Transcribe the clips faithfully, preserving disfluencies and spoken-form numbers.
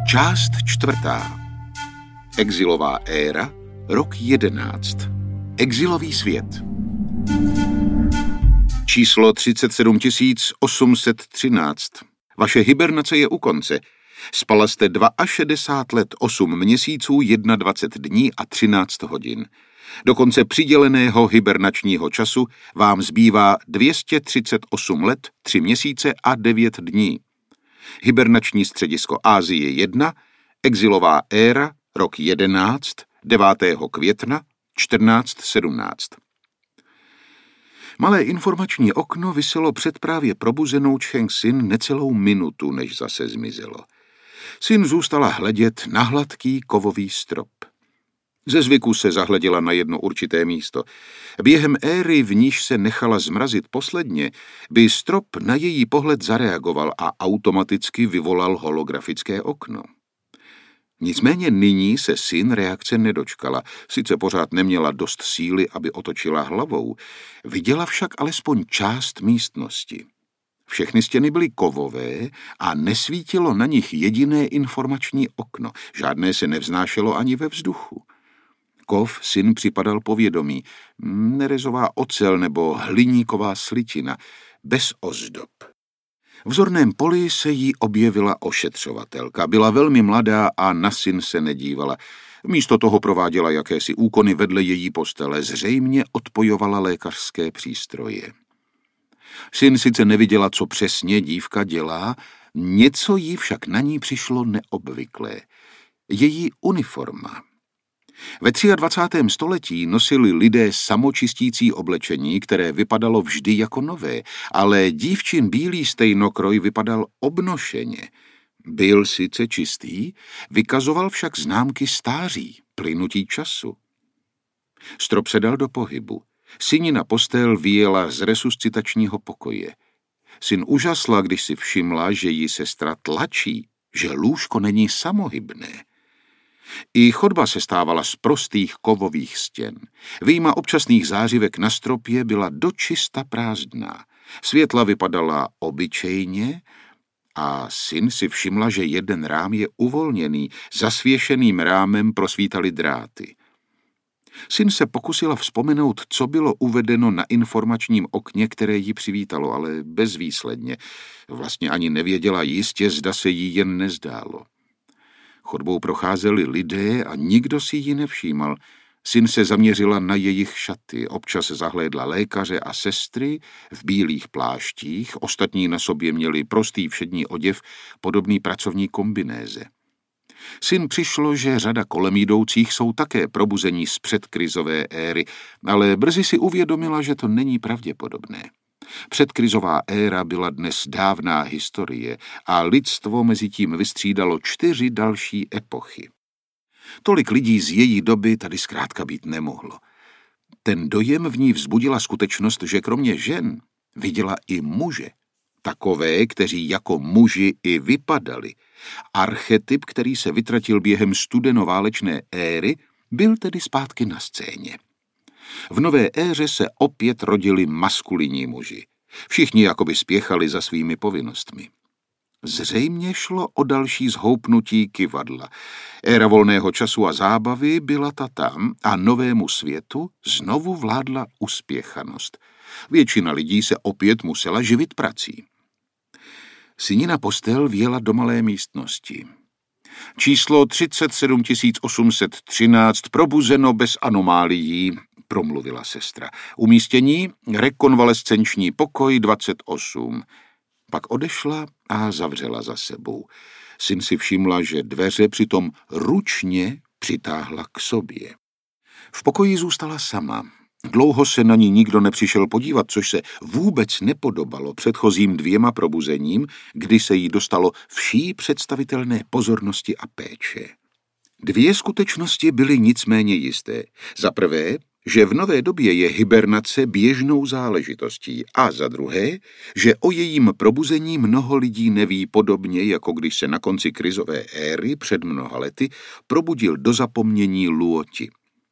Část čtvrtá. Exilová éra, rok jedenáct. Exilový svět. Číslo třicet sedm tisíc osm set třináct. Vaše hibernace je u konce. Spala jste šedesát dva let, osm měsíců, dvacet jedna dní a třináct hodin. Do konce přiděleného hibernačního času vám zbývá dvě stě třicet osm let, tři měsíce a devět dní. Hibernační středisko Asie jedna, exilová éra, rok jedenáct, devátého května, čtrnáct sedmnáct. Malé informační okno viselo před právě probuzenou Cheng Sin necelou minutu, než zase zmizelo. Sin zůstala hledět na hladký kovový strop. Ze zvyku se zahleděla na jedno určité místo. Během éry, v níž se nechala zmrazit posledně, by strop na její pohled zareagoval a automaticky vyvolal holografické okno. Nicméně nyní se Sin reakce nedočkala, sice pořád neměla dost síly, aby otočila hlavou, viděla však alespoň část místnosti. Všechny stěny byly kovové a nesvítilo na nich jediné informační okno, žádné se nevznášelo ani ve vzduchu. Kov Sin připadal povědomí, nerezová ocel nebo hliníková slitina, bez ozdob. V zorném poli se jí objevila ošetřovatelka. Byla velmi mladá a na Sin se nedívala. Místo toho prováděla jakési úkony vedle její postele, zřejmě odpojovala lékařské přístroje. Sin sice neviděla, co přesně dívka dělá, něco jí však na ní přišlo neobvyklé. Její uniforma. Ve dvacátém třetím století nosili lidé samočistící oblečení, které vypadalo vždy jako nové, ale dívčin bílý stejnokroj vypadal obnošeně. Byl sice čistý, vykazoval však známky stáří, plynutí času. Strop se dal do pohybu. Sinina postel vyjela z resuscitačního pokoje. Sin užasla, když si všimla, že jí sestra tlačí, že lůžko není samohybné. I chodba se stávala z prostých kovových stěn. Vyjma občasných zářivek na stropě byla dočista prázdná. Světla vypadala obyčejně a Sin si všimla, že jeden rám je uvolněný, zasvěšeným rámem prosvítaly dráty. Sin se pokusila vzpomenout, co bylo uvedeno na informačním okně, které ji přivítalo, ale bezvýsledně. Vlastně ani nevěděla jistě, zda se jí jen nezdálo. Chodbou procházeli lidé a nikdo si ji nevšímal. Sin se zaměřila na jejich šaty, občas zahlédla lékaře a sestry v bílých pláštích, ostatní na sobě měli prostý všední oděv, podobný pracovní kombinéze. Sin přišlo, že řada kolem jdoucích jsou také probuzení z předkrizové éry, ale brzy si uvědomila, že to není pravděpodobné. Předkrizová éra byla dnes dávná historie a lidstvo mezi tím vystřídalo čtyři další epochy. Tolik lidí z její doby tady zkrátka být nemohlo. Ten dojem v ní vzbudila skutečnost, že kromě žen viděla i muže. Takové, kteří jako muži i vypadali. Archetyp, který se vytratil během studenoválečné éry, byl tedy zpátky na scéně. V nové éře se opět rodili maskulinní muži. Všichni jakoby spěchali za svými povinnostmi. Zřejmě šlo o další zhoupnutí kyvadla. Éra volného času a zábavy byla ta tam a novému světu znovu vládla uspěchanost. Většina lidí se opět musela živit prací. Sinina postel vjela do malé místnosti. Číslo třicet sedm tisíc osm set třináct, probuzeno bez anomálií, promluvila sestra. Umístění rekonvalescenční pokoj dvacet osm. Pak odešla a zavřela za sebou. Sin si všimla, že dveře přitom ručně přitáhla k sobě. V pokoji zůstala sama. Dlouho se na ní nikdo nepřišel podívat, což se vůbec nepodobalo předchozím dvěma probuzením, kdy se jí dostalo vší představitelné pozornosti a péče. Dvě skutečnosti byly nicméně jisté. Za prvé, že v nové době je hibernace běžnou záležitostí a za druhé, že o jejím probuzení mnoho lidí neví, podobně jako když se na konci krizové éry před mnoha lety probudil do zapomnění Luoti.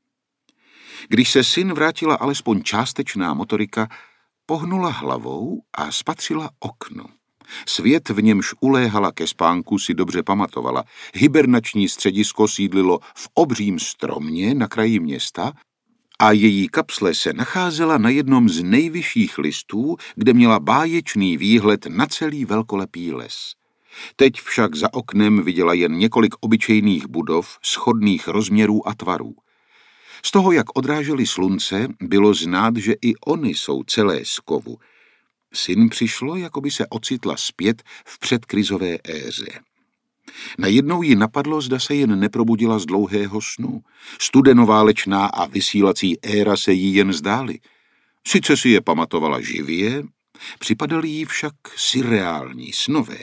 Když se Sin vrátila alespoň částečná motorika, pohnula hlavou a spatřila okno. Svět, v němž uléhala ke spánku, si dobře pamatovala. Hibernační středisko sídlilo v obřím stromě na kraji města a její kapsle se nacházela na jednom z nejvyšších listů, kde měla báječný výhled na celý velkolepý les. Teď však za oknem viděla jen několik obyčejných budov shodných rozměrů a tvarů. Z toho, jak odrážely slunce, bylo znát, že i ony jsou celé z kovu. Syn přišlo, jako by se ocitla zpět v předkrizové éře. Najednou ji napadlo, zda se jen neprobudila z dlouhého snu. Studenoválečná a vysílací éra se jí jen zdály. Sice si je pamatovala živě, připadaly jí však surreální, snové.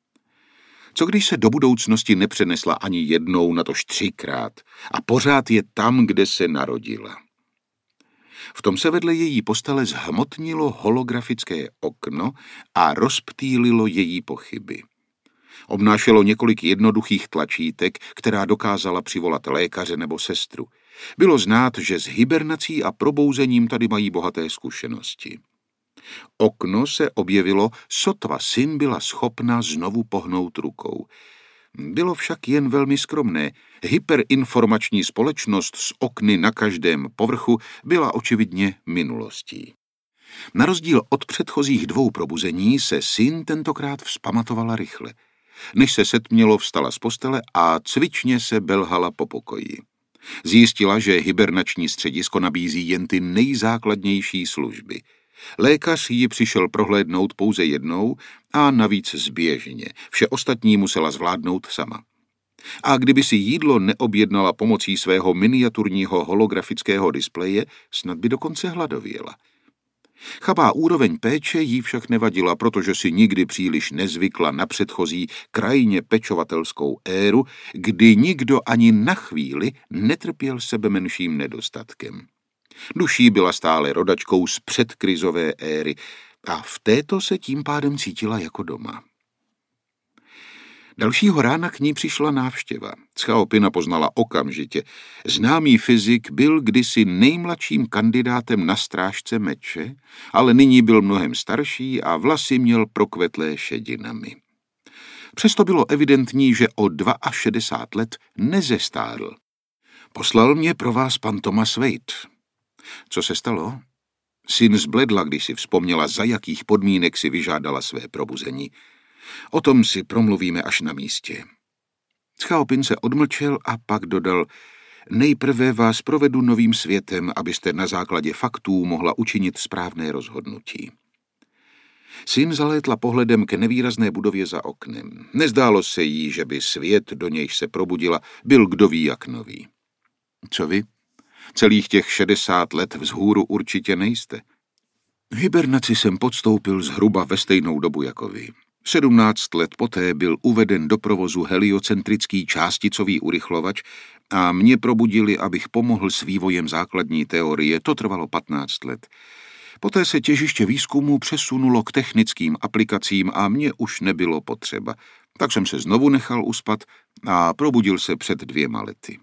Co když se do budoucnosti nepřenesla ani jednou, natož třikrát, a pořád je tam, kde se narodila? V tom se vedle její postele zhmotnilo holografické okno a rozptýlilo její pochyby. Obnášelo několik jednoduchých tlačítek, která dokázala přivolat lékaře nebo sestru. Bylo znát, že s hibernací a probouzením tady mají bohaté zkušenosti. Okno se objevilo, sotva syn byla schopna znovu pohnout rukou. Bylo však jen velmi skromné. Hyperinformační společnost s okny na každém povrchu byla očividně minulostí. Na rozdíl od předchozích dvou probuzení se syn tentokrát vzpamatovala rychle. Než se setmělo, vstala z postele a cvičně se belhala po pokoji. Zjistila, že hibernační středisko nabízí jen ty nejzákladnější služby. Lékař ji přišel prohlédnout pouze jednou a navíc zběžně. Vše ostatní musela zvládnout sama. A kdyby si jídlo neobjednala pomocí svého miniaturního holografického displeje, snad by dokonce hladověla. Chabá úroveň péče jí však nevadila, protože si nikdy příliš nezvykla na předchozí krajně pečovatelskou éru, kdy nikdo ani na chvíli netrpěl sebemenším nedostatkem. Duší byla stále rodačkou z předkrizové éry a v této se tím pádem cítila jako doma. Dalšího rána k ní přišla návštěva. Chaopina poznala okamžitě. Známý fyzik byl kdysi nejmladším kandidátem na strážce meče, ale nyní byl mnohem starší a vlasy měl prokvetlé šedinami. Přesto bylo evidentní, že o šedesát dva let nezestárl. Poslal mě pro vás pan Thomas Wade. Co se stalo? Syn zbledla, když si vzpomněla, za jakých podmínek si vyžádala své probuzení. O tom si promluvíme až na místě. Chaopin se odmlčel a pak dodal, nejprve vás provedu novým světem, abyste na základě faktů mohla učinit správné rozhodnutí. Syn zalétla pohledem k nevýrazné budově za oknem. Nezdálo se jí, že by svět, do nějž se probudila, byl kdo ví jak nový. Co vy? Celých těch šedesát let vzhůru určitě nejste. Hibernaci jsem podstoupil zhruba ve stejnou dobu jako vy. Sedmnáct let poté byl uveden do provozu heliocentrický částicový urychlovač a mě probudili, abych pomohl s vývojem základní teorie. To trvalo patnáct let. Poté se těžiště výzkumu přesunulo k technickým aplikacím a mě už nebylo potřeba. Tak jsem se znovu nechal uspat a probudil se před dvěma lety.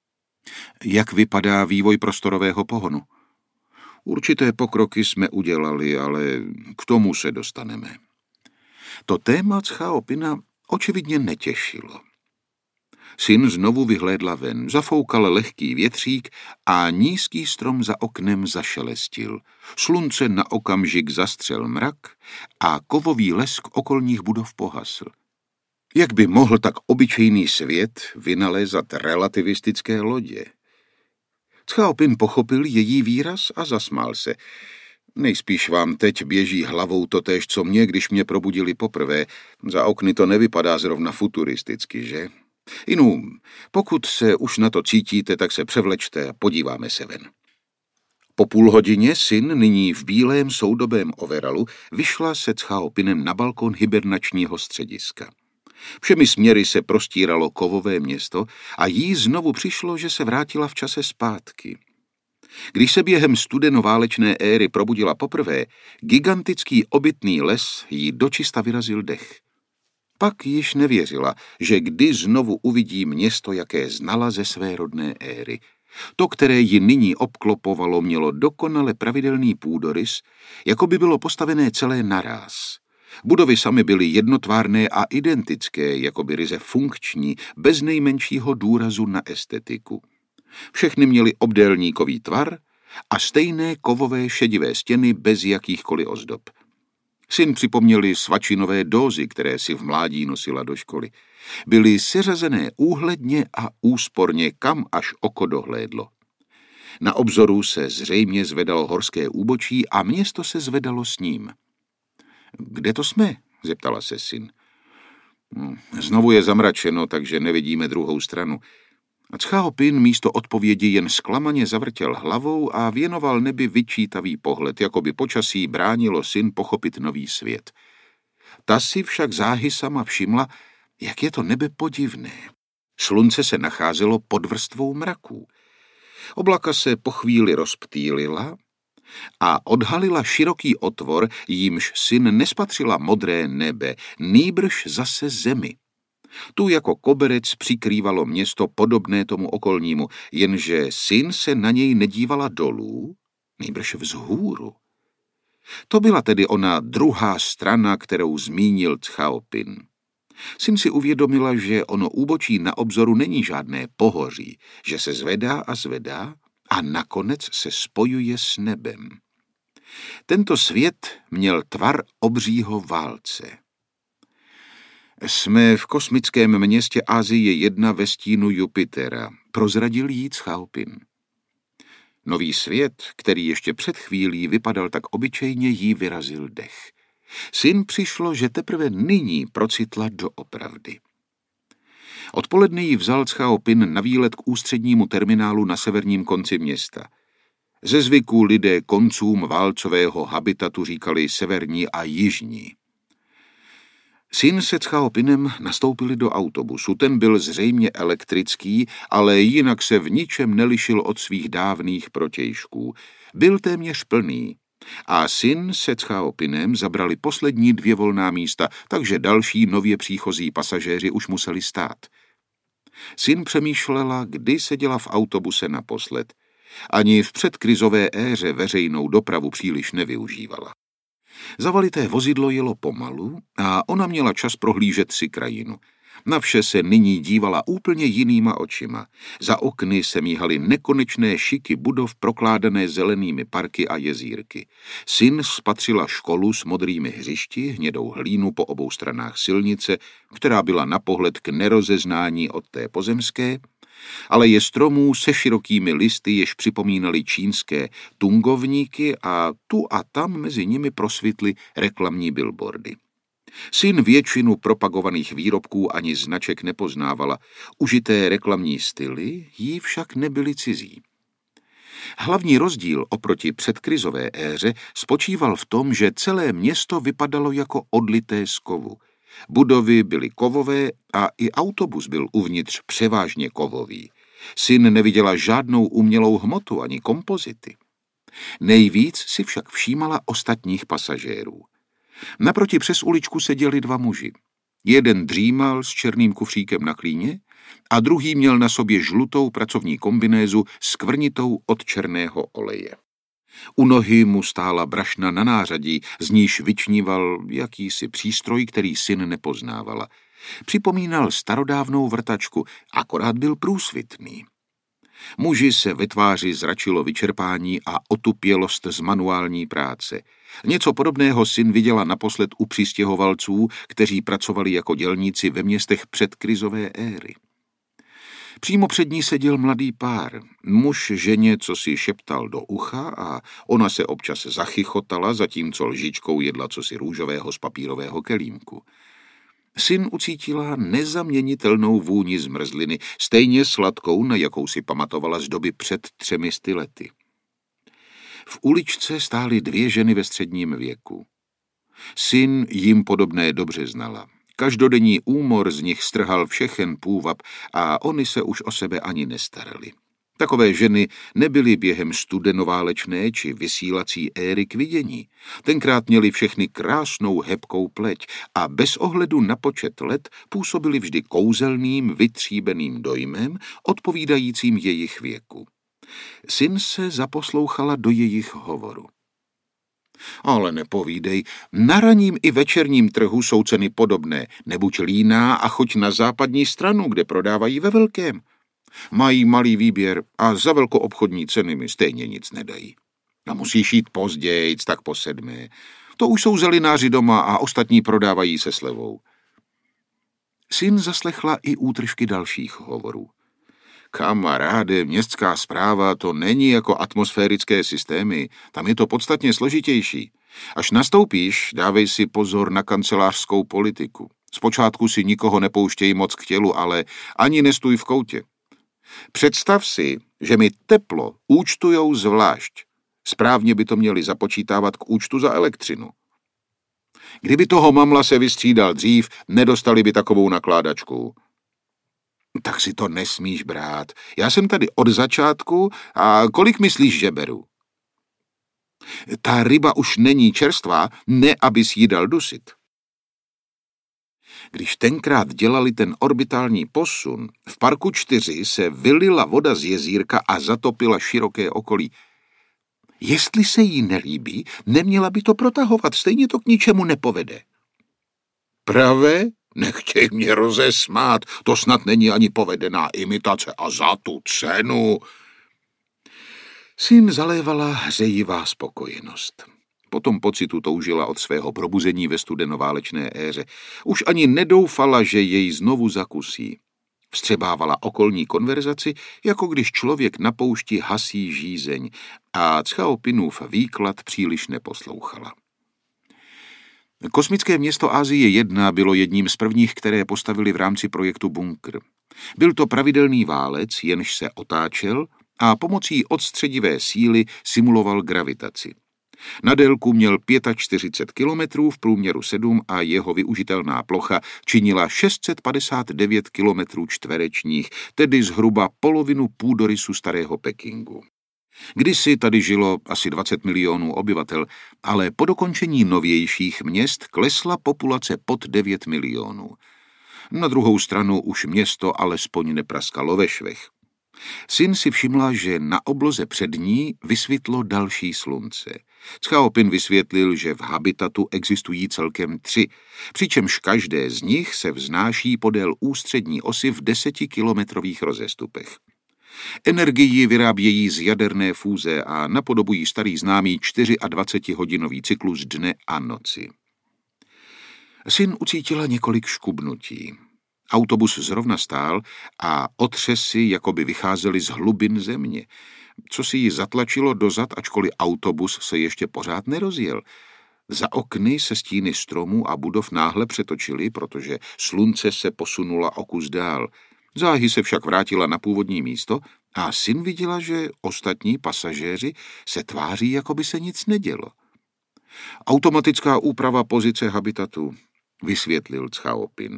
Jak vypadá vývoj prostorového pohonu? Určité pokroky jsme udělali, ale k tomu se dostaneme. To téma Chaopina očividně netěšilo. Syn znovu vyhlédla ven, zafoukal lehký větřík a nízký strom za oknem zašelestil. Slunce na okamžik zastřel mrak a kovový lesk okolních budov pohasl. Jak by mohl tak obyčejný svět vynalézat relativistické lodě? Chaopin pochopil její výraz a zasmál se. Nejspíš vám teď běží hlavou totéž, co mě, když mě probudili poprvé. Za okny to nevypadá zrovna futuristicky, že? Inu, pokud se už na to cítíte, tak se převlečte a podíváme se ven. Po půl hodině syn, nyní v bílém soudobém overalu, vyšla se Chaopinem na balkon hibernačního střediska. Všemi směry se prostíralo kovové město a jí znovu přišlo, že se vrátila v čase zpátky. Když se během studenoválečné éry probudila poprvé, gigantický obytný les jí dočista vyrazil dech. Pak již nevěřila, že kdy znovu uvidí město, jaké znala ze své rodné éry. To, které ji nyní obklopovalo, mělo dokonale pravidelný půdorys, jako by bylo postavené celé naráz. Budovy samy byly jednotvárné a identické, jakoby ryze funkční, bez nejmenšího důrazu na estetiku. Všechny měly obdélníkový tvar a stejné kovové šedivé stěny bez jakýchkoliv ozdob. Syn připomněli svačinové dózy, které si v mládí nosila do školy. Byly seřazené úhledně a úsporně, kam až oko dohlédlo. Na obzoru se zřejmě zvedalo horské úbočí a město se zvedalo s ním. Kde to jsme? Zeptala se syn. Znovu je zamračeno, takže nevidíme druhou stranu. Cao Pin místo odpovědi jen zklamaně zavrtěl hlavou a věnoval nebi vyčítavý pohled, jako by počasí bránilo syn pochopit nový svět. Ta si však záhy sama všimla, jak je to nebe podivné. Slunce se nacházelo pod vrstvou mraků. Oblaka se po chvíli rozptýlila a odhalila široký otvor, jímž syn nespatřila modré nebe, nýbrž zase zemi. Tu jako koberec přikrývalo město podobné tomu okolnímu, jenže syn se na něj nedívala dolů, nýbrž vzhůru. To byla tedy ona druhá strana, kterou zmínil Cao Pin. Syn si uvědomila, že ono úbočí na obzoru není žádné pohoří, že se zvedá a zvedá a nakonec se spojuje s nebem. Tento svět měl tvar obřího válce. Jsme v kosmickém městě Asie jedna ve stínu Jupitera, prozradil jí Cao Pin. Nový svět, který ještě před chvílí vypadal tak obyčejně, jí vyrazil dech. Syn přišlo, že teprve nyní procitla doopravdy. Odpoledne jí vzal Cao Pin na výlet k ústřednímu terminálu na severním konci města. Ze zvyku lidé koncům válcového habitatu říkali severní a jižní. Syn se Cao Pinem nastoupili do autobusu. Ten byl zřejmě elektrický, ale jinak se v ničem nelišil od svých dávných protějšků. Byl téměř plný. A syn se Cao Pinem zabrali poslední dvě volná místa, takže další nově příchozí pasažéři už museli stát. Syn přemýšlela, kdy seděla v autobuse naposled. Ani v předkrizové éře veřejnou dopravu příliš nevyužívala. Zavalité vozidlo jelo pomalu a ona měla čas prohlížet si krajinu. Na vše se nyní dívala úplně jinýma očima. Za okny se míhaly nekonečné šiky budov prokládané zelenými parky a jezírky. Syn spatřila školu s modrými hřišti, hnědou hlínu po obou stranách silnice, která byla na pohled k nerozeznání od té pozemské, ale je stromů se širokými listy, jež připomínaly čínské tungovníky a tu a tam mezi nimi prosvitly reklamní billboardy. Syn většinu propagovaných výrobků ani značek nepoznávala, užité reklamní styly jí však nebyly cizí. Hlavní rozdíl oproti předkrizové éře spočíval v tom, že celé město vypadalo jako odlité z kovu. Budovy byly kovové a i autobus byl uvnitř převážně kovový. Syn neviděla žádnou umělou hmotu ani kompozity. Nejvíc si však všímala ostatních pasažérů. Naproti přes uličku seděli dva muži. Jeden dřímal s černým kufříkem na klíně a druhý měl na sobě žlutou pracovní kombinézu s kvrnitou od černého oleje. U nohy mu stála brašna na nářadí, z níž vyčníval jakýsi přístroj, který syn nepoznávala. Připomínal starodávnou vrtačku, akorát byl průsvitný. Muži se ve tváři zračilo vyčerpání a otupělost z manuální práce. Něco podobného syn viděla naposled u přistěhovalců, kteří pracovali jako dělníci ve městech předkrizové éry. Přímo před ní seděl mladý pár. Muž ženě cosi šeptal do ucha a ona se občas zachychotala, zatímco lžičkou jedla cosi růžového z papírového kelímku. Syn ucítila nezaměnitelnou vůni zmrzliny, stejně sladkou, na jakou si pamatovala z doby před třemi sty lety. V uličce stály dvě ženy ve středním věku. Syn jim podobné dobře znala. Každodenní úmor z nich strhal všechen půvab a oni se už o sebe ani nestarali. Takové ženy nebyly během studenoválečné či vysílací éry k vidění. Tenkrát měly všechny krásnou hebkou pleť a bez ohledu na počet let působily vždy kouzelným, vytříbeným dojmem, odpovídajícím jejich věku. Syn se zaposlouchala do jejich hovoru. Ale nepovídej, na ranním i večerním trhu jsou ceny podobné, nebuď líná a choď na západní stranu, kde prodávají ve velkém. Mají malý výběr a za velkoobchodní ceny mi stejně nic nedají. A musíš jít pozdějc, tak po sedmé. To už jsou zelináři doma a ostatní prodávají se slevou. Syn zaslechla i útržky dalších hovorů. Kamaráde, městská správa to není jako atmosférické systémy, tam je to podstatně složitější. Až nastoupíš, dávej si pozor na kancelářskou politiku. Zpočátku si nikoho nepouštěj moc k tělu, ale ani nestůj v koutě. Představ si, že mi teplo účtujou zvlášť. Správně by to měli započítávat k účtu za elektřinu. Kdyby toho mamla se vystřídal dřív, nedostali by takovou nakládačku. Tak si to nesmíš brát. Já jsem tady od začátku a kolik myslíš, že beru? Ta ryba už není čerstvá, ne abys jí dal dusit. Když tenkrát dělali ten orbitální posun, v parku čtyři se vylila voda z jezírka a zatopila široké okolí. Jestli se jí nelíbí, neměla by to protahovat, stejně to k ničemu nepovede. Pravé? Nechtěj mě rozesmát, to snad není ani povedená imitace a za tu cenu. Syn zalévala hřejivá spokojenost. Po tom pocitu toužila od svého probuzení ve studenoválečné éře. Už ani nedoufala, že jej znovu zakusí. Vstřebávala okolní konverzaci, jako když člověk na poušti hasí žízeň, a Chaopinův výklad příliš neposlouchala. Kosmické město Asie jedna bylo jedním z prvních, které postavili v rámci projektu Bunkr. Byl to pravidelný válec, jenž se otáčel a pomocí odstředivé síly simuloval gravitaci. Na délku měl čtyřicet pět kilometrů, v průměru sedm a jeho využitelná plocha činila šest set padesát devět kilometrů čtverečních, tedy zhruba polovinu půdorysu starého Pekingu. Kdysi tady žilo asi dvacet milionů obyvatel, ale po dokončení novějších měst klesla populace pod devět milionů. Na druhou stranu už město alespoň nepraskalo ve švech. Syn si všimla, že na obloze před ní vysvětlo další slunce. Chaopin vysvětlil, že v habitatu existují celkem tři, přičemž každé z nich se vznáší podél ústřední osy v desetikilometrových rozestupech. Energii vyrábějí z jaderné fúze a napodobují starý známý dvacetihodinový cyklus dne a noci. Syn ucítila několik škubnutí. Autobus zrovna stál a otřesy jakoby vycházely z hlubin země, co si ji zatlačilo dozad, ačkoliv autobus se ještě pořád nerozjel. Za okny se stíny stromů a budov náhle přetočily, protože slunce se posunula o kus dál. Záhy se však vrátila na původní místo a syn viděla, že ostatní pasažéři se tváří, jako by se nic nedělo. Automatická úprava pozice habitatu, vysvětlil Chaopin.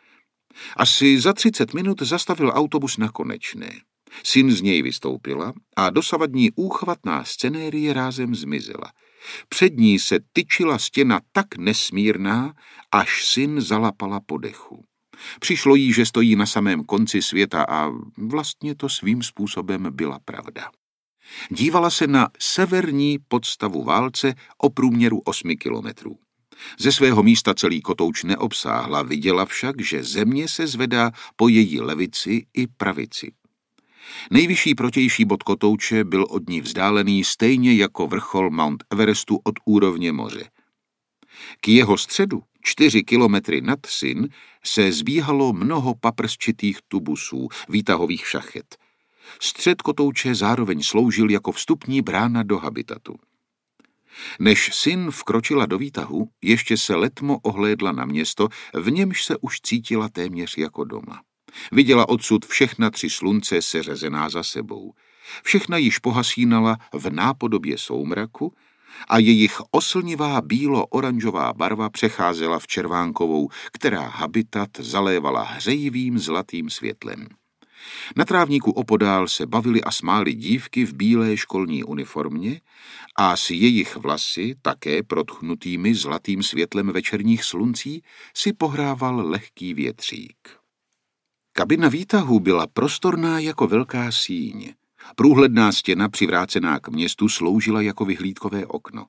Asi za třicet minut zastavil autobus na Konečné. Syn z něj vystoupila a dosavadní úchvatná scenérie rázem zmizela. Před ní se tyčila stěna tak nesmírná, až syn zalapala po dechu. Přišlo jí, že stojí na samém konci světa a vlastně to svým způsobem byla pravda. Dívala se na severní podstavu válce o průměru osmi kilometrů. Ze svého místa celý kotouč neobsáhla, viděla však, že země se zvedá po její levici i pravici. Nejvyšší protější bod kotouče byl od ní vzdálený stejně jako vrchol Mount Everestu od úrovně moře. K jeho středu, čtyři kilometry nad Sin, se zbíhalo mnoho paprsčitých tubusů, výtahových šachet. Střed kotouče zároveň sloužil jako vstupní brána do habitatu. Než Sin vkročila do výtahu, ještě se letmo ohlédla na město, v němž se už cítila téměř jako doma. Viděla odsud všechna tři slunce seřezená za sebou. Všechna již pohasínala v nápodobě soumraku a jejich oslnivá bílo-oranžová barva přecházela v červánkovou, která habitat zalévala hřejivým zlatým světlem. Na trávníku opodál se bavily a smály dívky v bílé školní uniformě a s jejich vlasy, také protchnutými zlatým světlem večerních sluncí, si pohrával lehký větřík. Kabina výtahu byla prostorná jako velká síň. Průhledná stěna přivrácená k městu sloužila jako vyhlídkové okno.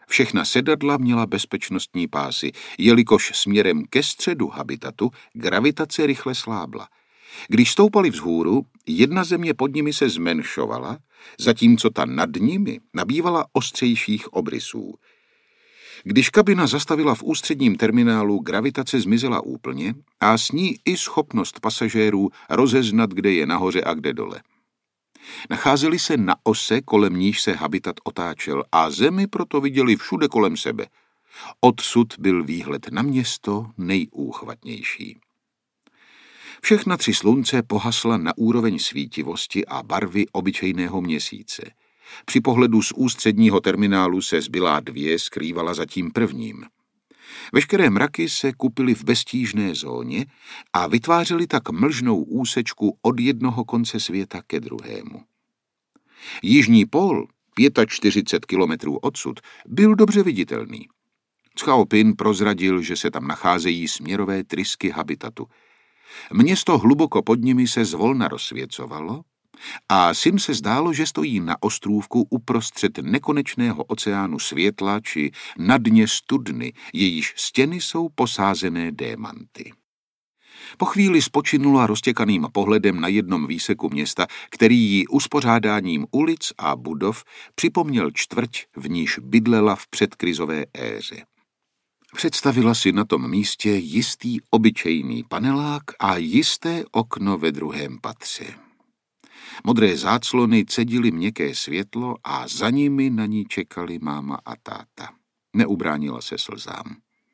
Všechna sedadla měla bezpečnostní pásy, jelikož směrem ke středu habitatu gravitace rychle slábla. Když stoupali vzhůru, jedna země pod nimi se zmenšovala, zatímco ta nad nimi nabývala ostřejších obrysů. Když kabina zastavila v ústředním terminálu, gravitace zmizela úplně a s ní i schopnost pasažérů rozeznat, kde je nahoře a kde dole. Nacházeli se na ose, kolem níž se habitat otáčel, a zemi proto viděli všude kolem sebe. Odsud byl výhled na město nejúchvatnější. Všechna tři slunce pohasla na úroveň svítivosti a barvy obyčejného měsíce. Při pohledu z ústředního terminálu se zbylá dvě skrývala za tím prvním. Veškeré mraky se kupily v beztížné zóně a vytvářely tak mlžnou úsečku od jednoho konce světa ke druhému. Jižní pól, čtyřicet pět kilometrů odsud, byl dobře viditelný. Chao-Pin prozradil, že se tam nacházejí směrové trysky habitatu. Město hluboko pod nimi se zvolna rozsvěcovalo a Sin se zdálo, že stojí na ostrůvku uprostřed nekonečného oceánu světla či na dně studny, jejíž stěny jsou posázené démanty. Po chvíli spočinula roztěkaným pohledem na jednom výseku města, který jí uspořádáním ulic a budov připomněl čtvrť, v níž bydlela v předkrizové éře. Představila si na tom místě jistý obyčejný panelák a jisté okno ve druhém patře. Modré záclony cedily měkké světlo a za nimi na ní čekali máma a táta. Neubránila se slzám.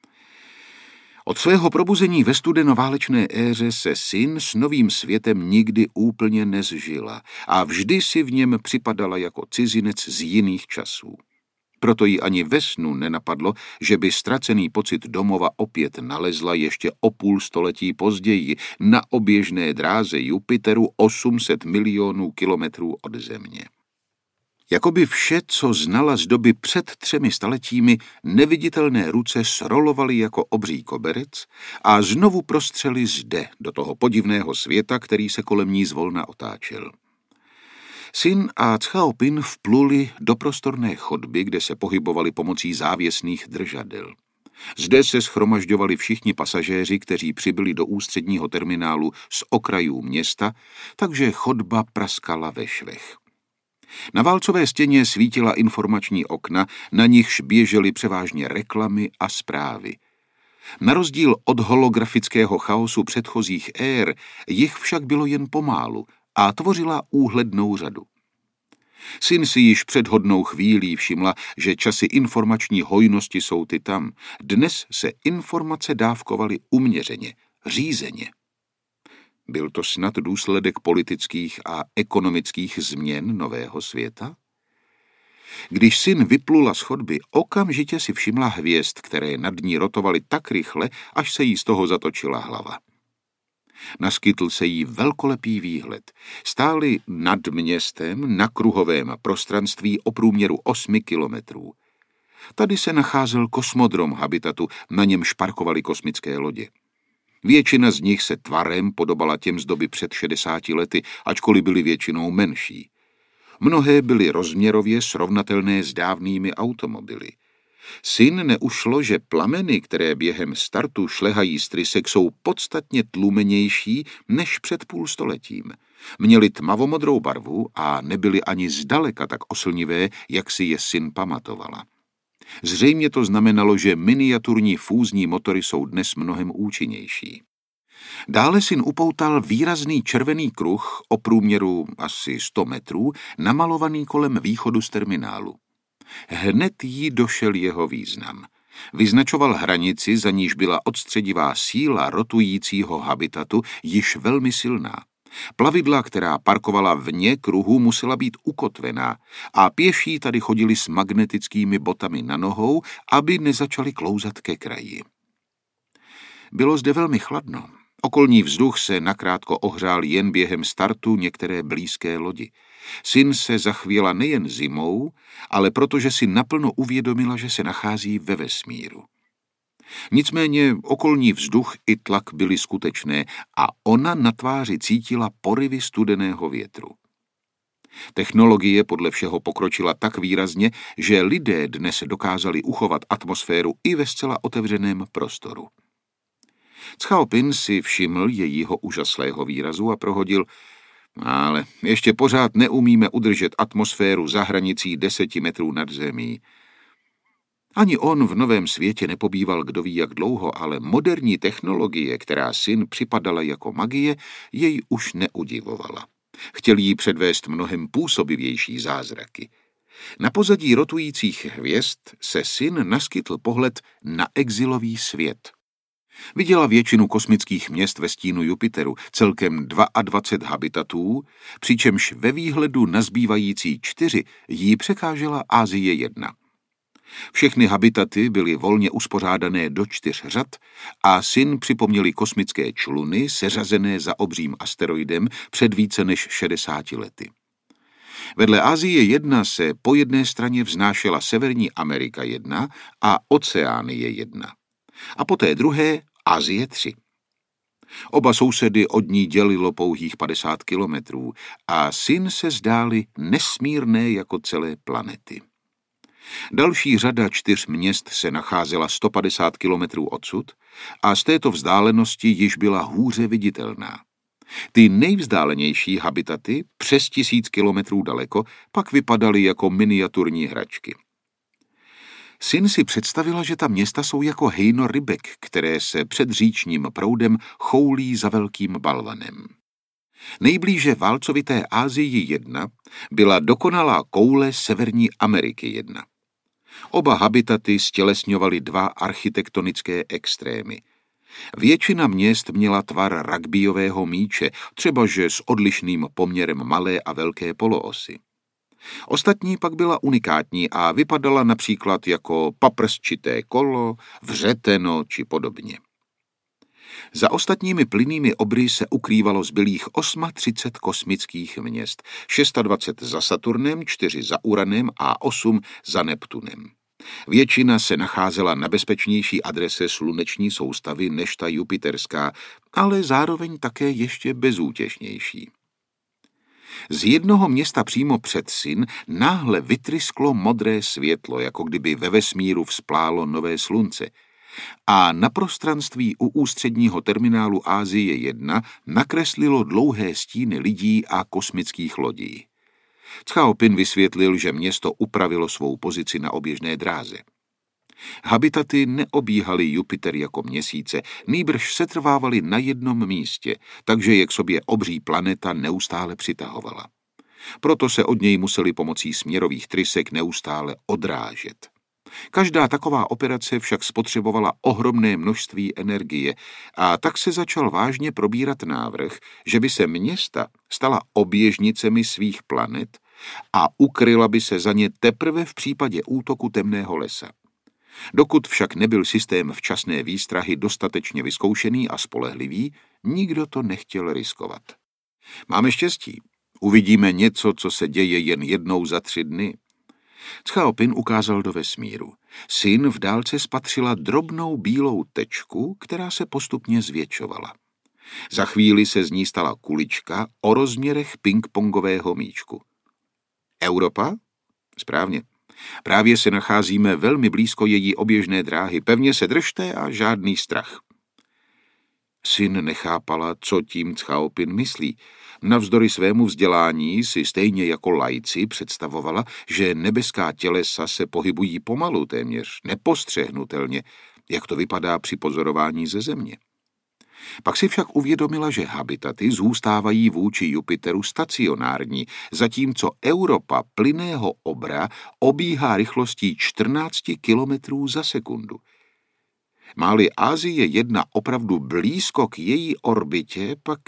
Od svého probuzení ve studenoválečné éře se Sin s novým světem nikdy úplně nezžila a vždy si v něm připadala jako cizinec z jiných časů. Proto jí ani ve snu nenapadlo, že by ztracený pocit domova opět nalezla ještě o půl století později na oběžné dráze Jupiteru osm set milionů kilometrů od Země. Jakoby vše, co znala z doby před třemi staletími, neviditelné ruce srolovaly jako obří koberec a znovu prostřely zde, do toho podivného světa, který se kolem ní zvolna otáčel. Sin a Chao-Pin vpluli do prostorné chodby, kde se pohybovali pomocí závěsných držadel. Zde se shromažďovali všichni pasažéři, kteří přibyli do ústředního terminálu z okrajů města, takže chodba praskala ve švech. Na válcové stěně svítila informační okna, na nichž běžely převážně reklamy a zprávy. Na rozdíl od holografického chaosu předchozích ér, jich však bylo jen pomálu a tvořila úhlednou řadu. Sin si již před hodnou chvílí všimla, že časy informační hojnosti jsou ty tam. Dnes se informace dávkovaly uměřeně, řízeně. Byl to snad důsledek politických a ekonomických změn nového světa? Když Sin vyplula z chodby, okamžitě si všimla hvězd, které nad ní rotovaly tak rychle, až se jí z toho zatočila hlava. Naskytl se jí velkolepý výhled. Stáli nad městem na kruhovém prostranství o průměru osmi kilometrů. Tady se nacházel kosmodrom habitatu, na němž parkovaly kosmické lodě. Většina z nich se tvarem podobala těm z doby před šedesáti lety, ačkoliv byly většinou menší. Mnohé byly rozměrově srovnatelné s dávnými automobily. Sin neušlo, že plameny, které během startu šlehají z trysek, jsou podstatně tlumenější než před půl stoletím. Měly tmavomodrou barvu a nebyly ani zdaleka tak oslnivé, jak si je Sin pamatovala. Zřejmě to znamenalo, že miniaturní fúzní motory jsou dnes mnohem účinnější. Dále Sin upoutal výrazný červený kruh o průměru asi sto metrů, namalovaný kolem východu z terminálu. Hned jí došel jeho význam. Vyznačoval hranici, za níž byla odstředivá síla rotujícího habitatu již velmi silná. Plavidla, která parkovala vně kruhu, musela být ukotvená a pěší tady chodili s magnetickými botami na nohou, aby nezačali klouzat ke kraji. Bylo zde velmi chladno. Okolní vzduch se nakrátko ohřál jen během startu některé blízké lodi. Sin se zachvěla nejen zimou, ale protože si naplno uvědomila, že se nachází ve vesmíru. Nicméně okolní vzduch i tlak byly skutečné a ona na tváři cítila porivy studeného větru. Technologie podle všeho pokročila tak výrazně, že lidé dnes dokázali uchovat atmosféru i ve zcela otevřeném prostoru. Chao-pin si všiml jejího úžaslého výrazu a prohodil: ale ještě pořád neumíme udržet atmosféru za hranicí deseti metrů nad zemí. Ani on v novém světě nepobýval kdo ví jak dlouho, ale moderní technologie, která Sin připadala jako magie, jej už neudivovala. Chtěl jí předvést mnohem působivější zázraky. Na pozadí rotujících hvězd se Sin naskytl pohled na exilový svět. Viděla většinu kosmických měst ve stínu Jupiteru, celkem dvacet dva habitatů, přičemž ve výhledu na zbývající čtyři jí překážela Asie jedna. Všechny habitaty byly volně uspořádané do čtyř řad a Sin připomněli kosmické čluny seřazené za obřím asteroidem před více než šedesáti lety. Vedle Asie jedna se po jedné straně vznášela Severní Amerika jedna a Oceánie jedna. A po té druhé Asie tři. Oba sousedy od ní dělilo pouhých padesát kilometrů a Sin se zdály nesmírné jako celé planety. Další řada čtyř měst se nacházela sto padesát kilometrů odsud a z této vzdálenosti již byla hůře viditelná. Ty nejvzdálenější habitaty, přes tisíc kilometrů daleko, pak vypadaly jako miniaturní hračky. Sin si představila, že ta města jsou jako hejno rybek, které se před říčním proudem choulí za velkým balvanem. Nejblíže válcovité Asii jedna byla dokonalá koule Severní Ameriky jedna. Oba habitaty stělesňovaly dva architektonické extrémy. Většina měst měla tvar rugbyového míče, třebaže s odlišným poměrem malé a velké poloosy. Ostatní pak byla unikátní a vypadala například jako paprsčité kolo, vřeteno či podobně. Za ostatními plynnými obry se ukrývalo zbylých třicet osm kosmických měst, dvacet šest za Saturnem, čtyři za Uranem a osm za Neptunem. Většina se nacházela na bezpečnější adrese sluneční soustavy než ta jupiterská, ale zároveň také ještě bezútěšnější. Z jednoho města přímo před Sin náhle vytrysklo modré světlo, jako kdyby ve vesmíru vzplálo nové slunce, a na prostranství u ústředního terminálu Asie jedna nakreslilo dlouhé stíny lidí a kosmických lodí. Chao-pin vysvětlil, že město upravilo svou pozici na oběžné dráze. Habitaty neobíhaly Jupiter jako měsíce, nýbrž setrvávaly na jednom místě, takže je k sobě obří planeta neustále přitahovala. Proto se od něj museli pomocí směrových trysek neustále odrážet. Každá taková operace však spotřebovala ohromné množství energie a tak se začal vážně probírat návrh, že by se města stala oběžnicemi svých planet a ukryla by se za ně teprve v případě útoku temného lesa. Dokud však nebyl systém včasné výstrahy dostatečně vyzkoušený a spolehlivý, nikdo to nechtěl riskovat. Máme štěstí. Uvidíme něco, co se děje jen jednou za tři dny. Chao-pin ukázal do vesmíru. Sin v dálce spatřila drobnou bílou tečku, která se postupně zvětšovala. Za chvíli se z ní stala kulička o rozměrech pingpongového míčku. Evropa? Správně. Právě se nacházíme velmi blízko její oběžné dráhy. Pevně se držte a žádný strach. Sin nechápala, co tím Chao-pin myslí. Navzdory svému vzdělání si stejně jako laici představovala, že nebeská tělesa se pohybují pomalu, téměř nepostřehnutelně, jak to vypadá při pozorování ze Země. Pak si však uvědomila, že habitaty zůstávají vůči Jupiteru stacionární, zatímco Evropa plynného obra obíhá rychlostí čtrnáct kilometrů za sekundu. Má-li Asie jedna opravdu blízko k její orbitě, pak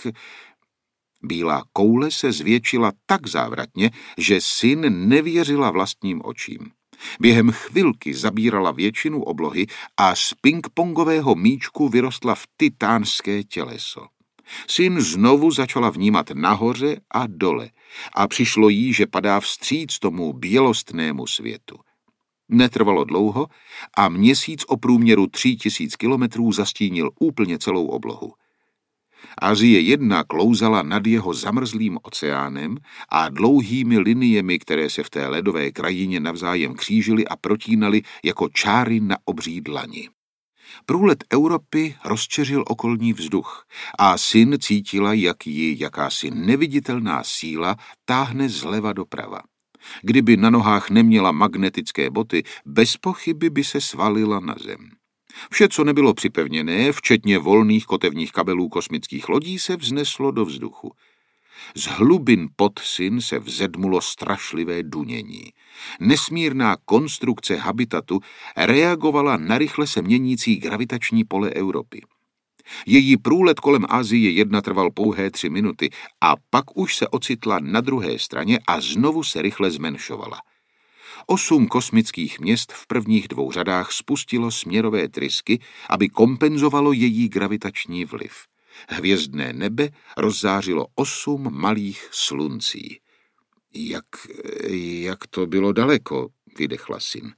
bílá koule se zvětšila tak závratně, že Sin nevěřila vlastním očím. Během chvilky zabírala většinu oblohy a z pingpongového míčku vyrostla v titánské těleso. Sin znovu začala vnímat nahoře a dole a přišlo jí, že padá vstříc tomu bělostnému světu. Netrvalo dlouho a měsíc o průměru tří tisíc kilometrů zastínil úplně celou oblohu. Asie jedna klouzala nad jeho zamrzlým oceánem a dlouhými liniemi, které se v té ledové krajině navzájem křížily a protínaly jako čáry na obří dlani. Průlet Evropy rozčeřil okolní vzduch a Syn cítila, jak ji jakási neviditelná síla táhne zleva doprava. Kdyby na nohách neměla magnetické boty, bez pochyby by se svalila na zem. Vše, co nebylo připevněné, včetně volných kotevních kabelů kosmických lodí, se vzneslo do vzduchu. Z hlubin pod Syn se vzedmulo strašlivé dunění. Nesmírná konstrukce habitatu reagovala na rychle se měnící gravitační pole Evropy. Její průlet kolem Asie jedna trval pouhé tři minuty a pak už se ocitla na druhé straně a znovu se rychle zmenšovala. Osm kosmických měst v prvních dvou řadách spustilo směrové trysky, aby kompenzovalo její gravitační vliv. Hvězdné nebe rozzářilo osm malých sluncí. Jak, jak to bylo daleko, vydechla Syn.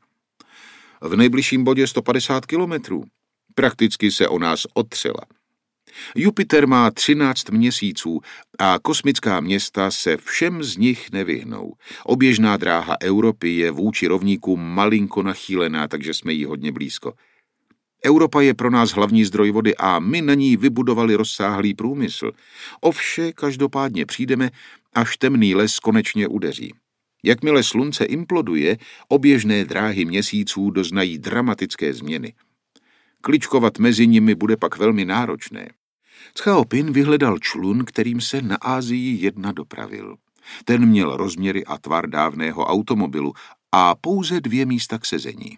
V nejbližším bodě sto padesát kilometrů. Prakticky se o nás otřela. Jupiter má třináct měsíců a kosmická města se všem z nich nevyhnou. Oběžná dráha Evropy je vůči rovníkům malinko nachýlená, takže jsme jí hodně blízko. Evropa je pro nás hlavní zdroj vody a my na ní vybudovali rozsáhlý průmysl. O vše každopádně přijdeme, až temný les konečně udeří. Jakmile slunce imploduje, oběžné dráhy měsíců doznají dramatické změny. Kličkovat mezi nimi bude pak velmi náročné. Chao-Pin vyhledal člun, kterým se na Asii jedna dopravil. Ten měl rozměry a tvar dávného automobilu a pouze dvě místa k sezení.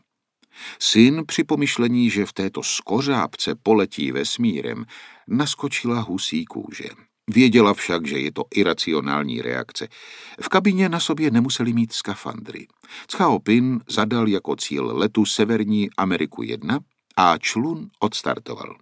Syn při pomyšlení, že v této skořápce poletí vesmírem, naskočila husí kůže. Věděla však, že je to iracionální reakce. V kabině na sobě nemuseli mít skafandry. Chao-Pin zadal jako cíl letu Severní Ameriku jedna a člun odstartoval.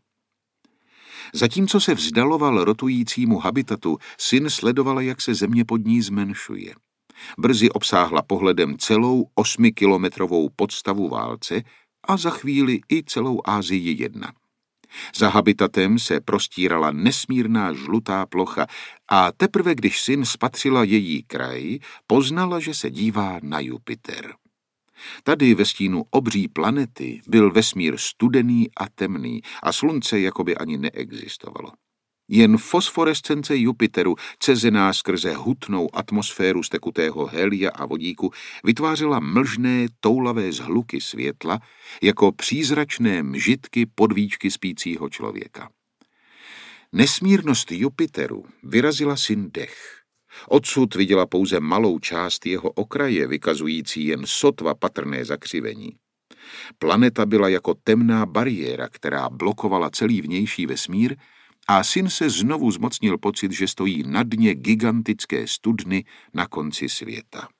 Zatímco se vzdaloval rotujícímu habitatu, Syn sledovala, jak se země pod ní zmenšuje. Brzy obsáhla pohledem celou osmikilometrovou podstavu válce a za chvíli i celou Asii jedna. Za habitatem se prostírala nesmírná žlutá plocha a teprve když Syn spatřila její kraj, poznala, že se dívá na Jupiter. Tady ve stínu obří planety byl vesmír studený a temný a slunce jakoby ani neexistovalo. Jen fosforescence Jupiteru, cezená skrze hutnou atmosféru z tekutého helia a vodíku, vytvářela mlžné, toulavé zhluky světla jako přízračné mžitky podvíčky spícího člověka. Nesmírnost Jupiteru vyrazila Syn dech. Odsud viděla pouze malou část jeho okraje, vykazující jen sotva patrné zakřivení. Planeta byla jako temná bariéra, která blokovala celý vnější vesmír, a Syn se znovu zmocnil pocit, že stojí na dně gigantické studny na konci světa.